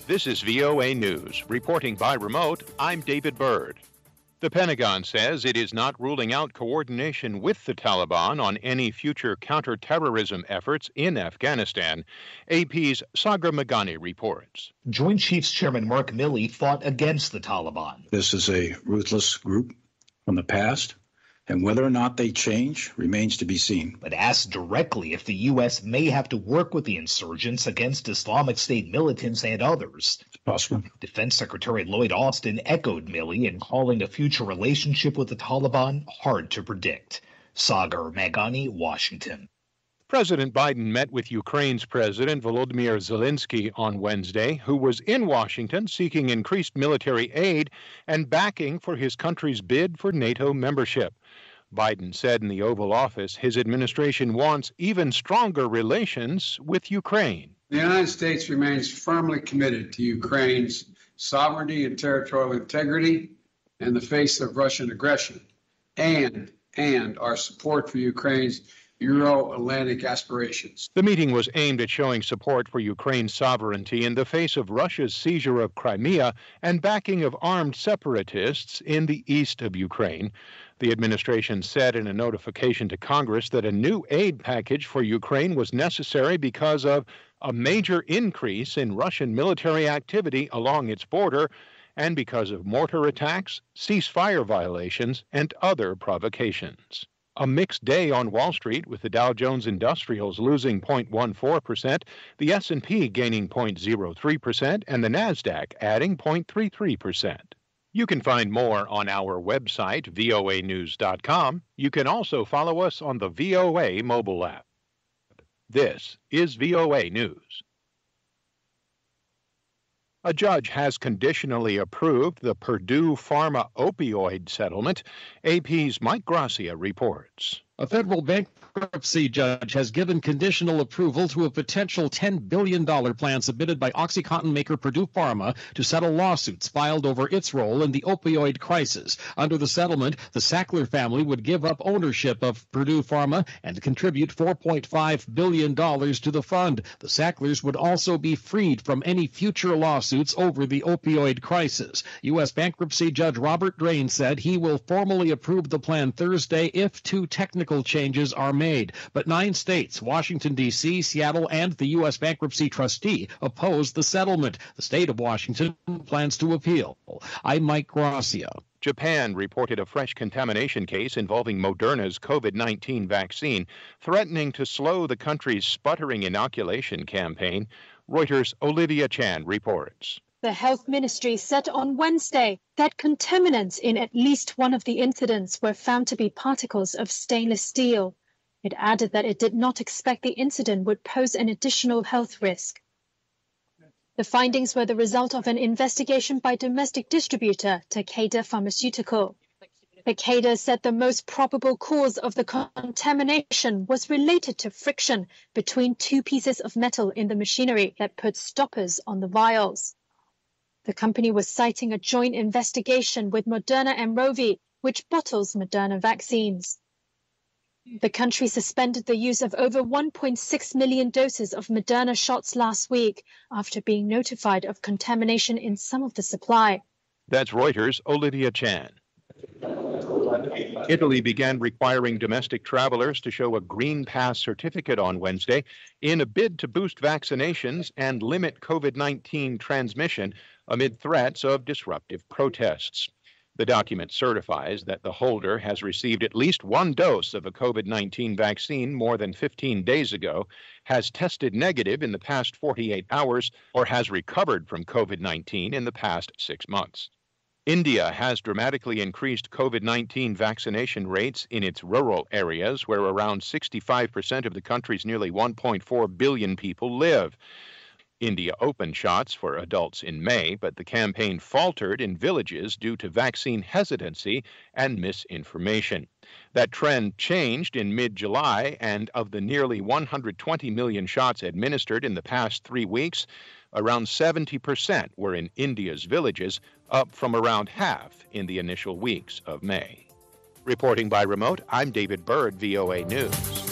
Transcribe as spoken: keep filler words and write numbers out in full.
This is V O A News. Reporting by remote, I'm David Byrd. The Pentagon says it is not ruling out coordination with the Taliban on any future counterterrorism efforts in Afghanistan. A P's Sagar Meghani reports. Joint Chiefs Chairman Mark Milley fought against the Taliban. This is a ruthless group from the past, and whether or not they change remains to be seen. But asked directly if the U S may have to work with the insurgents against Islamic State militants and others. It's possible. Defense Secretary Lloyd Austin echoed Milley in calling a future relationship with the Taliban hard to predict. Sagar Meghani, Washington. President Biden met with Ukraine's President Volodymyr Zelensky on Wednesday, who was in Washington seeking increased military aid and backing for his country's bid for NATO membership. Biden said in the Oval Office his administration wants even stronger relations with Ukraine. The United States remains firmly committed to Ukraine's sovereignty and territorial integrity in the face of Russian aggression, and, and our support for Ukraine's Euro-Atlantic aspirations. The meeting was aimed at showing support for Ukraine's sovereignty in the face of Russia's seizure of Crimea and backing of armed separatists in the east of Ukraine. The administration said in a notification to Congress that a new aid package for Ukraine was necessary because of a major increase in Russian military activity along its border and because of mortar attacks, ceasefire violations, and other provocations. A mixed day on Wall Street with the Dow Jones Industrials losing zero point one four percent, the S and P gaining zero point zero three percent, and the Nasdaq adding zero point three three percent. You can find more on our website, V O A news dot com. You can also follow us on the V O A mobile app. This is V O A News. A judge has conditionally approved the Purdue Pharma opioid settlement. A P's Mike Gracia reports. A federal bankruptcy judge has given conditional approval to a potential ten billion dollars plan submitted by OxyContin maker Purdue Pharma to settle lawsuits filed over its role in the opioid crisis. Under the settlement, the Sackler family would give up ownership of Purdue Pharma and contribute four point five billion dollars to the fund. The Sacklers would also be freed from any future lawsuits over the opioid crisis. U S bankruptcy judge Robert Drain said he will formally approve the plan Thursday if two technical changes are made. But nine states, Washington, D C, Seattle, and the U S bankruptcy trustee opposed the settlement. The state of Washington plans to appeal. I'm Mike Gracia. Japan reported a fresh contamination case involving Moderna's COVID nineteen vaccine, threatening to slow the country's sputtering inoculation campaign. Reuters' Olivia Chan reports. The health ministry said on Wednesday that contaminants in at least one of the incidents were found to be particles of stainless steel. It added that it did not expect the incident would pose an additional health risk. The findings were the result of an investigation by domestic distributor Takeda Pharmaceutical. Takeda said the most probable cause of the contamination was related to friction between two pieces of metal in the machinery that put stoppers on the vials. The company was citing a joint investigation with Moderna and Rovi, which bottles Moderna vaccines. The country suspended the use of over one point six million doses of Moderna shots last week after being notified of contamination in some of the supply. That's Reuters' Olivia Chan. Italy began requiring domestic travelers to show a Green Pass certificate on Wednesday in a bid to boost vaccinations and limit COVID nineteen transmission amid threats of disruptive protests. The document certifies that the holder has received at least one dose of a COVID nineteen vaccine more than fifteen days ago, has tested negative in the past forty-eight hours, or has recovered from COVID nineteen in the past six months. India has dramatically increased COVID nineteen vaccination rates in its rural areas, where around sixty-five percent of the country's nearly one point four billion people live. India opened shots for adults in May, but the campaign faltered in villages due to vaccine hesitancy and misinformation. That trend changed in mid-July, and of the nearly one hundred twenty million shots administered in the past three weeks, around seventy percent were in India's villages, up from around half in the initial weeks of May. Reporting by remote, I'm David Byrd, V O A News.